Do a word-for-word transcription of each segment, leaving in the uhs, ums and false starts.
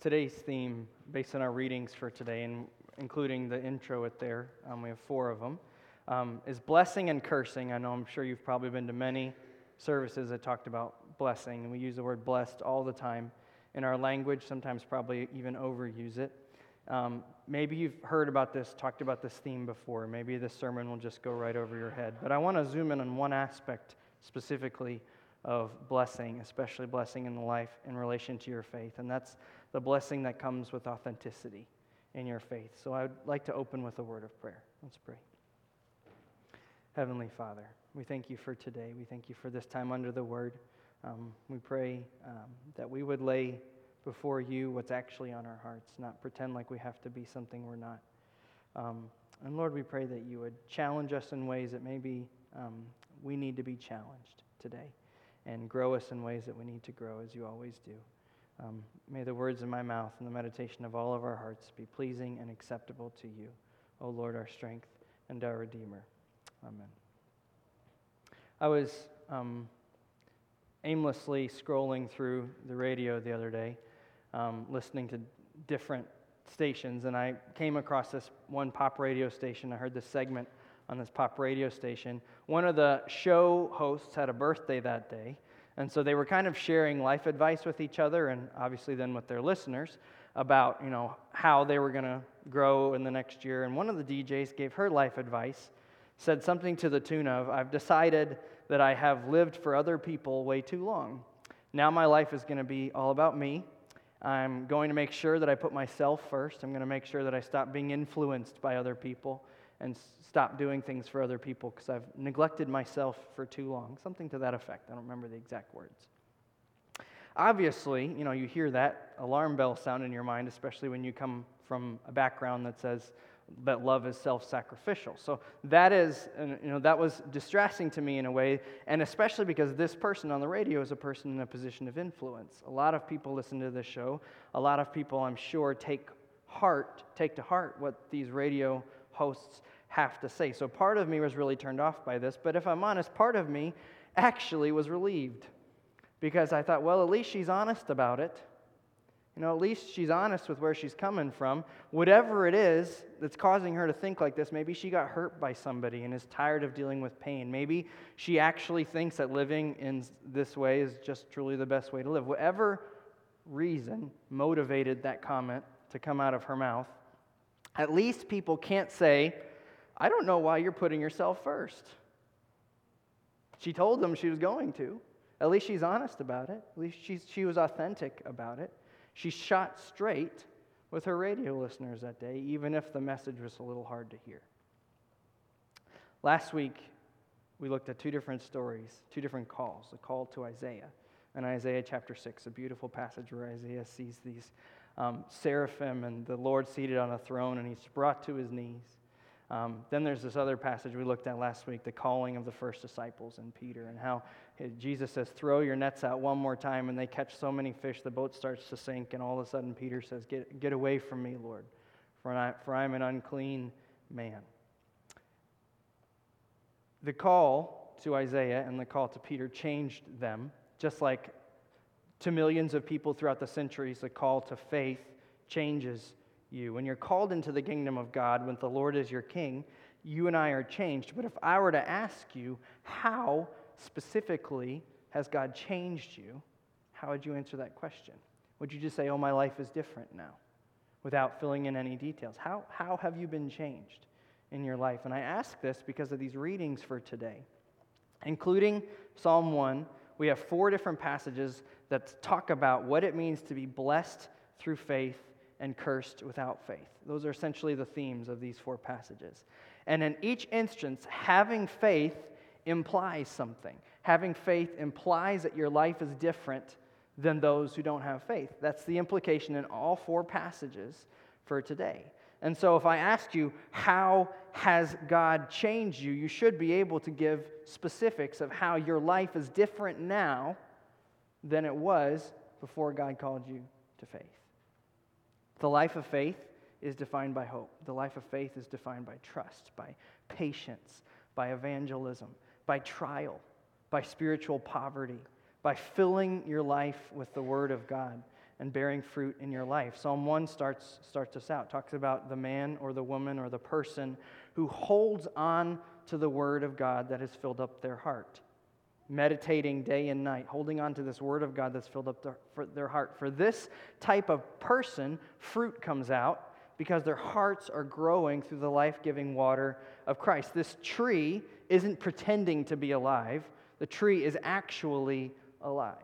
today's theme, based on our readings for today, and including the intro at there, um, we have four of them, um, is blessing and cursing. I know I'm sure you've probably been to many services that talked about blessing, and we use the word blessed all the time in our language, sometimes probably even overuse it. Um, maybe you've heard about this, talked about this theme before. Maybe this sermon will just go right over your head. But I want to zoom in on one aspect specifically of blessing, especially blessing in the life in relation to your faith, and that's the blessing that comes with authenticity in your faith. So I would like to open with a word of prayer. Let's pray. Heavenly Father, we thank you for today. We thank you for this time under the Word. Um, we pray um, that we would lay before you what's actually on our hearts, not pretend like we have to be something we're not. Um, and Lord, we pray that you would challenge us in ways that maybe um, we need to be challenged today, and grow us in ways that we need to grow, as you always do. Um, may the words of my mouth and the meditation of all of our hearts be pleasing and acceptable to you, O Lord, our strength and our Redeemer. Amen. I was um, aimlessly scrolling through the radio the other day, um, listening to different stations, and I came across this one pop radio station. I heard this segment on this pop radio station. One of the show hosts had a birthday that day, and so they were kind of sharing life advice with each other, and obviously then with their listeners, about, you know, how they were going to grow in the next year. And one of the D Js gave her life advice, said something to the tune of, "I've decided that I have lived for other people way too long. Now my life is going to be all about me. I'm going to make sure that I put myself first. I'm going to make sure that I stop being influenced by other people and stop doing things for other people because I've neglected myself for too long." Something to that effect. I don't remember the exact words. Obviously, you know, you hear that alarm bell sound in your mind, especially when you come from a background that says that love is self-sacrificial. So that is, you know, that was distressing to me in a way, and especially because this person on the radio is a person in a position of influence. A lot of people listen to this show. A lot of people, I'm sure, take heart, take to heart what these radio hosts have to say. So part of me was really turned off by this, but if I'm honest, part of me actually was relieved, because I thought, well, at least she's honest about it. You know, at least she's honest with where she's coming from. Whatever it is that's causing her to think like this, maybe she got hurt by somebody and is tired of dealing with pain. Maybe she actually thinks that living in this way is just truly the best way to live. Whatever reason motivated that comment to come out of her mouth, at least people can't say, "I don't know why you're putting yourself first." She told them she was going to. At least she's honest about it. At least she's, she was authentic about it. She shot straight with her radio listeners that day, even if the message was a little hard to hear. Last week, we looked at two different stories, two different calls. A call to Isaiah, in Isaiah chapter six, a beautiful passage where Isaiah sees these um, seraphim and the Lord seated on a throne, and he's brought to his knees. Um, then there's this other passage we looked at last week, the calling of the first disciples and Peter, and how Jesus says, "Throw your nets out one more time," and they catch so many fish the boat starts to sink, and all of a sudden Peter says, get, get away from me, Lord, for I, for I am an unclean man." The call to Isaiah and the call to Peter changed them, just like to millions of people throughout the centuries, the call to faith changes you. When you're called into the kingdom of God, when the Lord is your king, you and I are changed. But if I were to ask you, how specifically has God changed you, how would you answer that question? Would you just say, "Oh, my life is different now," without filling in any details? How, how have you been changed in your life? And I ask this because of these readings for today, including Psalm one. We have four different passages that talk about what it means to be blessed through faith and cursed without faith. Those are essentially the themes of these four passages. And in each instance, having faith implies something. Having faith implies that your life is different than those who don't have faith. That's the implication in all four passages for today. And so if I ask you, how has God changed you, you should be able to give specifics of how your life is different now than it was before God called you to faith. The life of faith is defined by hope. The life of faith is defined by trust, by patience, by evangelism, by trial, by spiritual poverty, by filling your life with the Word of God. and bearing fruit in your life. Psalm one starts, starts us out, talks about the man or the woman or the person who holds on to the word of God that has filled up their heart, meditating day and night, holding on to this word of God that's filled up their, for their heart. For this type of person, fruit comes out because their hearts are growing through the life-giving water of Christ. This tree isn't pretending to be alive. The tree is actually alive.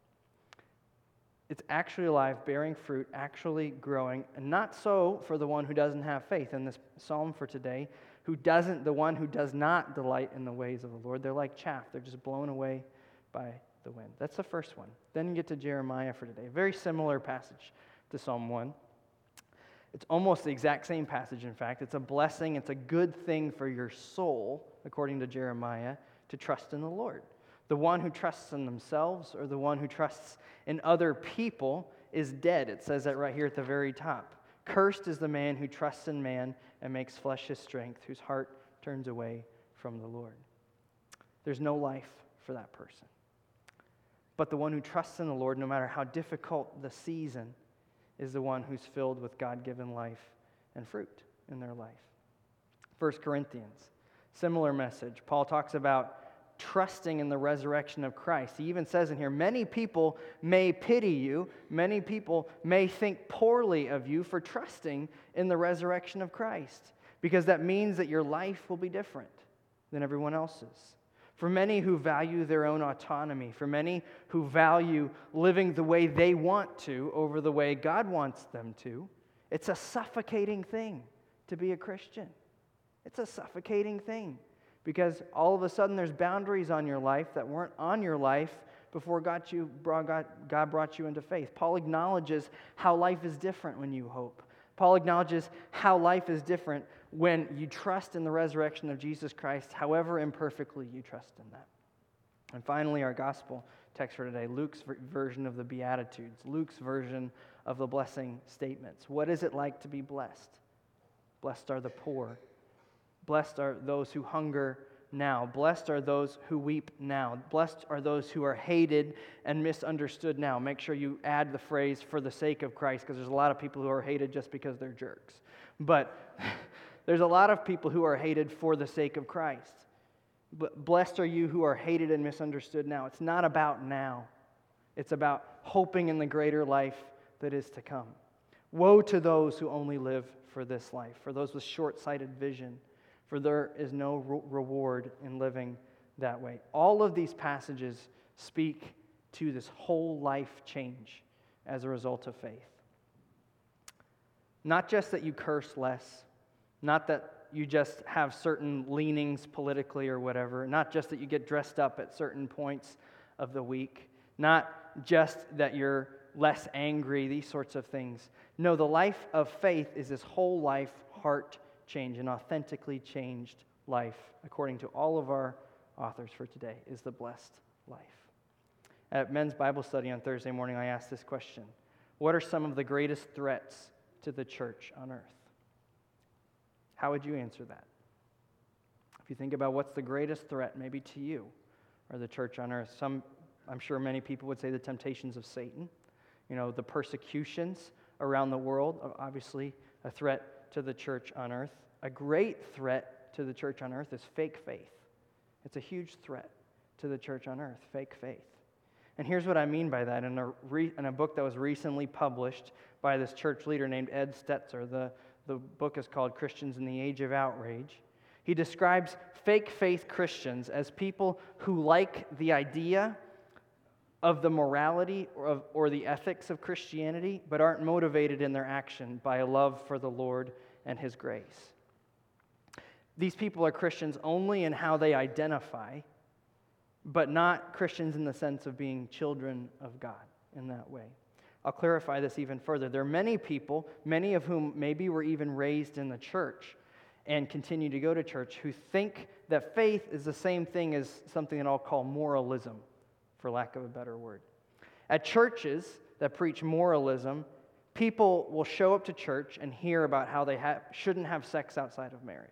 It's actually alive, bearing fruit, actually growing, and not so for the one who doesn't have faith. In this psalm for today, who doesn't, the one who does not delight in the ways of the Lord, they're like chaff. They're just blown away by the wind. That's the first one. Then you get to Jeremiah for today. A very similar passage to Psalm one. It's almost the exact same passage, in fact. It's a blessing. It's a good thing for your soul, according to Jeremiah, to trust in the Lord. The one who trusts in themselves or the one who trusts in other people is dead. It says that right here at the very top. Cursed is the man who trusts in man and makes flesh his strength, whose heart turns away from the Lord. There's no life for that person. But the one who trusts in the Lord, no matter how difficult the season, is the one who's filled with God-given life and fruit in their life. First Corinthians, similar message. Paul talks about trusting in the resurrection of Christ. He even says in here, many people may pity you, many people may think poorly of you for trusting in the resurrection of Christ, because that means that your life will be different than everyone else's. For many who value their own autonomy, for many who value living the way they want to over the way God wants them to, it's a suffocating thing to be a Christian. It's a suffocating thing. Because all of a sudden there's boundaries on your life that weren't on your life before God, you brought, God, God brought you into faith. Paul acknowledges how life is different when you hope. Paul acknowledges how life is different when you trust in the resurrection of Jesus Christ, however imperfectly you trust in that. And finally, our gospel text for today, Luke's version of the Beatitudes, Luke's version of the blessing statements. What is it like to be blessed? Blessed are the poor. Blessed are those who hunger now. Blessed are those who weep now. Blessed are those who are hated and misunderstood now. Make sure you add the phrase for the sake of Christ, because there's a lot of people who are hated just because they're jerks. But there's a lot of people who are hated for the sake of Christ. But blessed are you who are hated and misunderstood now. It's not about now. It's about hoping in the greater life that is to come. Woe to those who only live for this life, for those with short-sighted vision, for there is no re- reward in living that way. All of these passages speak to this whole life change as a result of faith. Not just that you curse less, not that you just have certain leanings politically or whatever, not just that you get dressed up at certain points of the week, not just that you're less angry, these sorts of things. No, the life of faith is this whole life heart change, an authentically changed life, according to all of our authors for today, is the blessed life. At men's Bible study on Thursday morning, I asked this question: what are some of the greatest threats to the church on earth? How would you answer that? If you think about what's the greatest threat maybe to you or the church on earth, some, I'm sure many people would say the temptations of Satan, you know, the persecutions around the world, obviously a threat to the church on earth. A great threat to the church on earth is fake faith. It's a huge threat to the church on earth, fake faith. And here's what I mean by that. In a, re, in a book that was recently published by this church leader named Ed Stetzer, the, the book is called Christians in the Age of Outrage. He describes fake faith Christians as people who like the idea of the morality or, of, or the ethics of Christianity, but aren't motivated in their action by a love for the Lord and His grace. These people are Christians only in how they identify, but not Christians in the sense of being children of God in that way. I'll clarify this even further. There are many people, many of whom maybe were even raised in the church and continue to go to church, who think that faith is the same thing as something that I'll call moralism, for lack of a better word. At churches that preach moralism, people will show up to church and hear about how they ha- shouldn't have sex outside of marriage.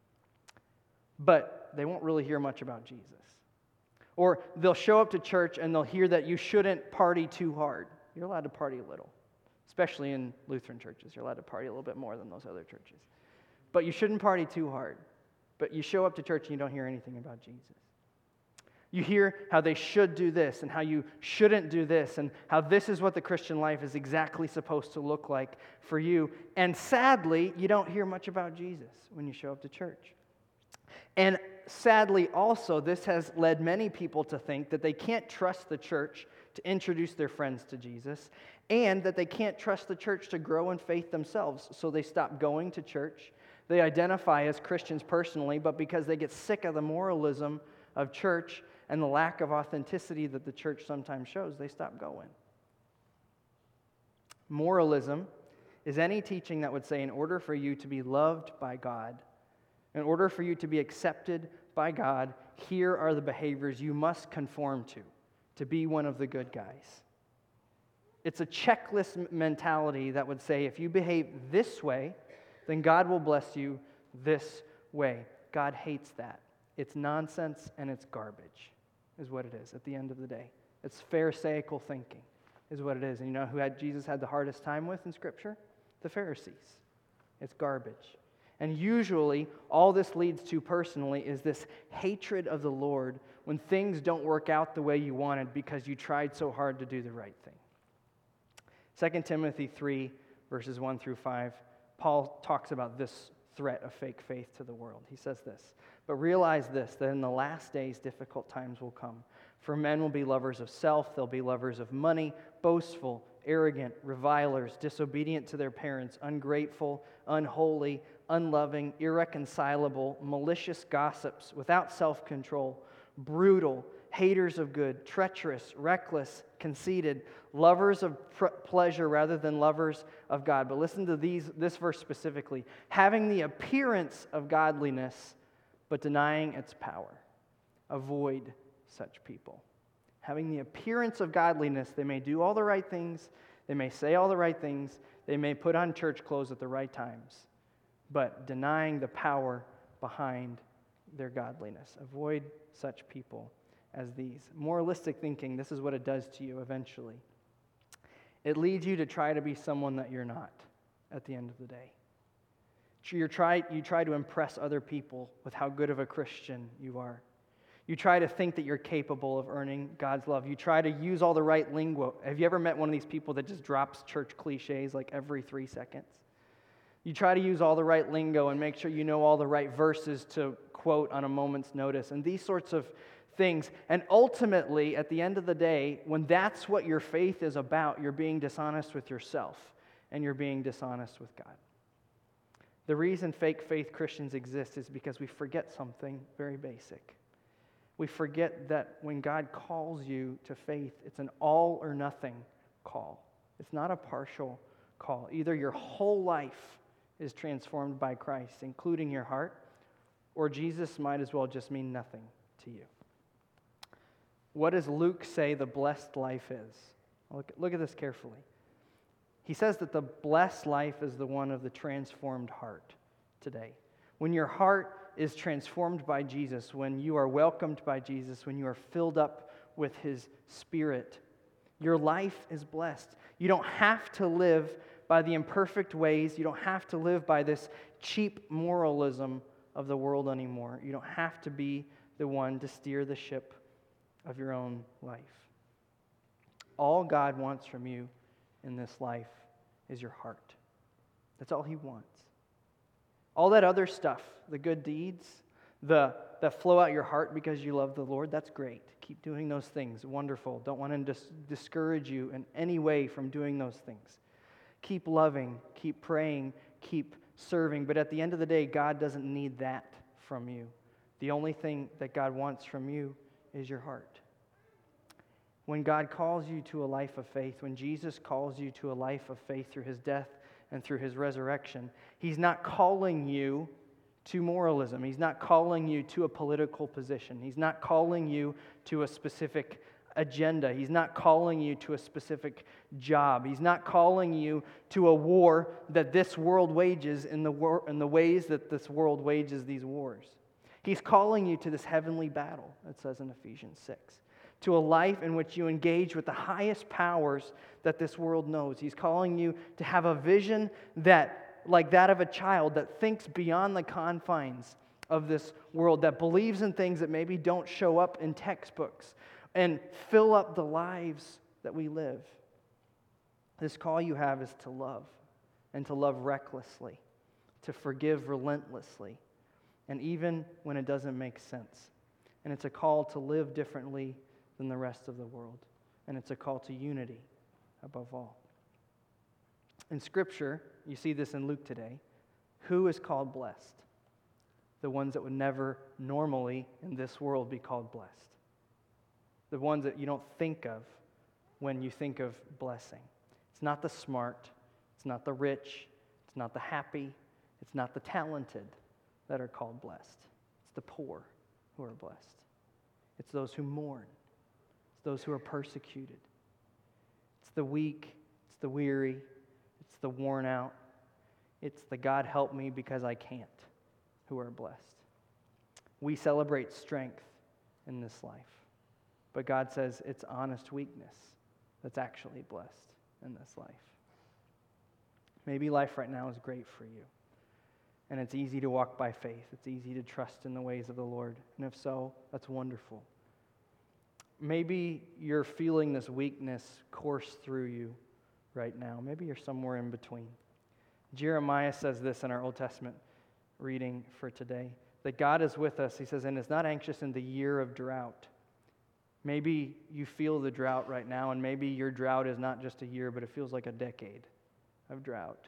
But they won't really hear much about Jesus. Or they'll show up to church and they'll hear that you shouldn't party too hard. You're allowed to party a little, especially in Lutheran churches. You're allowed to party a little bit more than those other churches. But you shouldn't party too hard. But you show up to church and you don't hear anything about Jesus. You hear how they should do this and how you shouldn't do this and how this is what the Christian life is exactly supposed to look like for you. And sadly, you don't hear much about Jesus when you show up to church. And sadly also, this has led many people to think that they can't trust the church to introduce their friends to Jesus and that they can't trust the church to grow in faith themselves. So they stop going to church. They identify as Christians personally, but because they get sick of the moralism of church and the lack of authenticity that the church sometimes shows, they stop going. Moralism is any teaching that would say in order for you to be loved by God, in order for you to be accepted by God, here are the behaviors you must conform to, to be one of the good guys. It's a checklist mentality that would say if you behave this way, then God will bless you this way. God hates that. It's nonsense and it's garbage, is what it is at the end of the day. It's Pharisaical thinking, is what it is. And you know who had Jesus had the hardest time with in Scripture? The Pharisees. It's garbage. And usually, all this leads to personally is this hatred of the Lord when things don't work out the way you wanted because you tried so hard to do the right thing. Second Timothy three, verses one through five, Paul talks about this threat of fake faith to the world. He says this, "But realize this, that in the last days difficult times will come. For men will be lovers of self, they'll be lovers of money, boastful, arrogant, revilers, disobedient to their parents, ungrateful, unholy, unloving, irreconcilable, malicious gossips, without self-control, brutal, haters of good, treacherous, reckless, conceited, lovers of pr- pleasure rather than lovers of God." But listen to these this verse specifically. "Having the appearance of godliness, but denying its power. Avoid such people." Having the appearance of godliness, they may do all the right things, they may say all the right things, they may put on church clothes at the right times, but denying the power behind their godliness. Avoid such people as these. Moralistic thinking, this is what it does to you eventually. It leads you to try to be someone that you're not at the end of the day. You try, you try to impress other people with how good of a Christian you are. You try to think that you're capable of earning God's love. You try to use all the right lingo. Have you ever met one of these people that just drops church cliches like every three seconds? You try to use all the right lingo and make sure you know all the right verses to quote on a moment's notice and these sorts of things. And ultimately, at the end of the day, when that's what your faith is about, you're being dishonest with yourself and you're being dishonest with God. The reason fake faith Christians exist is because we forget something very basic. We forget that when God calls you to faith, it's an all or nothing call. It's not a partial call. Either your whole life is transformed by Christ, including your heart, or Jesus might as well just mean nothing to you. What does Luke say the blessed life is? Look, look at this carefully. He says that the blessed life is the one of the transformed heart today. When your heart is transformed by Jesus, when you are welcomed by Jesus, when you are filled up with His Spirit, your life is blessed. You don't have to live by the imperfect ways. You don't have to live by this cheap moralism of the world anymore. You don't have to be the one to steer the ship of your own life. All God wants from you in this life is your heart. That's all He wants. All that other stuff, the good deeds, the that flow out your heart because you love the Lord, that's great. Keep doing those things. Wonderful. Don't want to dis- discourage you in any way from doing those things. Keep loving, keep praying, keep serving. But at the end of the day, God doesn't need that from you. The only thing that God wants from you is your heart. When God calls you to a life of faith, when Jesus calls you to a life of faith through His death and through His resurrection, He's not calling you to moralism. He's not calling you to a political position. He's not calling you to a specific agenda. He's not calling you to a specific job. He's not calling you to a war that this world wages in the, war, in the ways that this world wages these wars. He's calling you to this heavenly battle, it says in Ephesians six. to a life in which you engage with the highest powers that this world knows. He's calling you to have a vision that, like that of a child, that thinks beyond the confines of this world, that believes in things that maybe don't show up in textbooks, and fill up the lives that we live. This call you have is to love, and to love recklessly, to forgive relentlessly, and even when it doesn't make sense. And it's a call to live differently than the rest of the world. And it's a call to unity above all. In Scripture, you see this in Luke today, who is called blessed? The ones that would never normally in this world be called blessed. The ones that you don't think of when you think of blessing. It's not the smart, it's not the rich, it's not the happy, it's not the talented that are called blessed. It's the poor who are blessed. It's those who mourn. It's those who are persecuted. It's the weak, it's the weary, it's the worn out. It's the God help me because I can't who are blessed. We celebrate strength in this life, but God says it's honest weakness that's actually blessed in this life. Maybe life right now is great for you, and it's easy to walk by faith. It's easy to trust in the ways of the Lord, and if so, that's wonderful. Maybe you're feeling this weakness course through you right now. Maybe you're somewhere in between. Jeremiah says this in our Old Testament reading for today, that God is with us, he says, and is not anxious in the year of drought. Maybe you feel the drought right now, and maybe your drought is not just a year, but it feels like a decade of drought.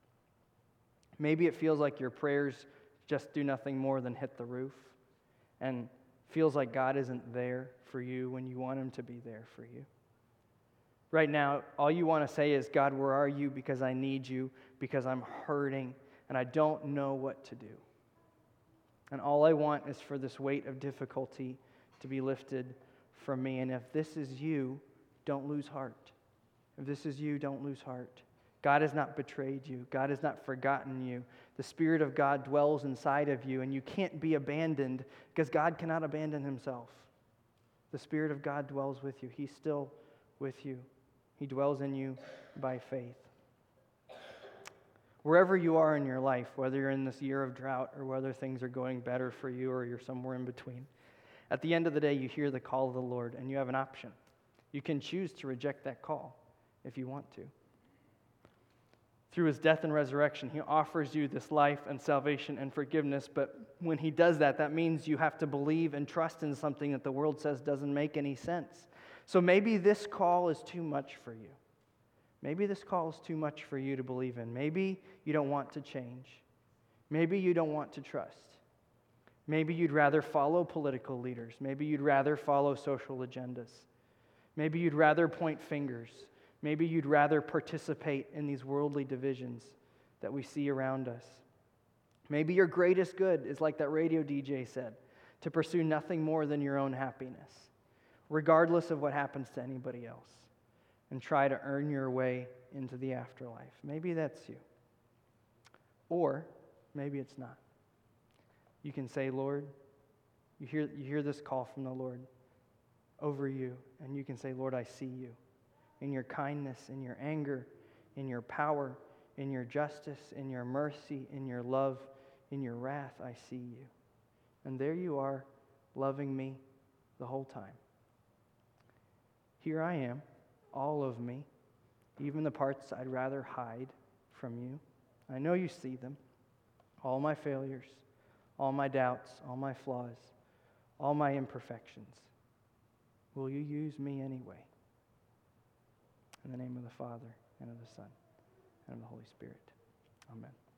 Maybe it feels like your prayers just do nothing more than hit the roof, and feels like God isn't there for you when you want him to be there for you. Right now, all you want to say is, God, where are you? Because I need you, because I'm hurting, and I don't know what to do. And all I want is for this weight of difficulty to be lifted from me. And if this is you, don't lose heart. If this is you, don't lose heart. God has not betrayed you. God has not forgotten you. The Spirit of God dwells inside of you, and you can't be abandoned because God cannot abandon himself. The Spirit of God dwells with you. He's still with you. He dwells in you by faith. Wherever you are in your life, whether you're in this year of drought or whether things are going better for you or you're somewhere in between, at the end of the day, you hear the call of the Lord and you have an option. You can choose to reject that call if you want to. Through his death and resurrection, he offers you this life and salvation and forgiveness, but when he does that, that means you have to believe and trust in something that the world says doesn't make any sense. So maybe this call is too much for you. Maybe this call is too much for you to believe in. Maybe you don't want to change. Maybe you don't want to trust. Maybe you'd rather follow political leaders. Maybe you'd rather follow social agendas. Maybe you'd rather point fingers. Maybe you'd rather participate in these worldly divisions that we see around us. Maybe your greatest good is like that radio D J said, to pursue nothing more than your own happiness, regardless of what happens to anybody else, and try to earn your way into the afterlife. Maybe that's you. Or maybe it's not. You can say, Lord, you hear, you hear this call from the Lord over you, and you can say, Lord, I see you. In your kindness, in your anger, in your power, in your justice, in your mercy, in your love, in your wrath, I see you. And there you are, loving me the whole time. Here I am, all of me, even the parts I'd rather hide from you. I know you see them, all my failures, all my doubts, all my flaws, all my imperfections. Will you use me anyway? In the name of the Father, and of the Son, and of the Holy Spirit. Amen.